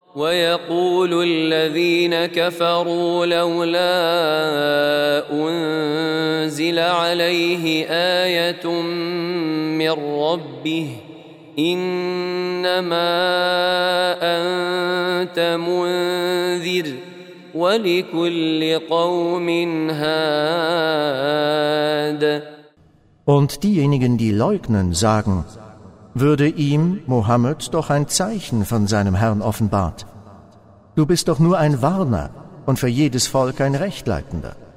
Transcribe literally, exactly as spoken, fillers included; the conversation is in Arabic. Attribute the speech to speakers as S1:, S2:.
S1: ويقول الذين كفروا لولا أنزل عليه آية من ربه إنما أنت منذر ولكل قوم هاد.
S2: Und diejenigen, die leugnen, sagen, würde ihm, Mohammed, doch ein Zeichen von seinem Herrn offenbart. Du bist doch nur ein Warner und für jedes Volk ein Rechtleitender.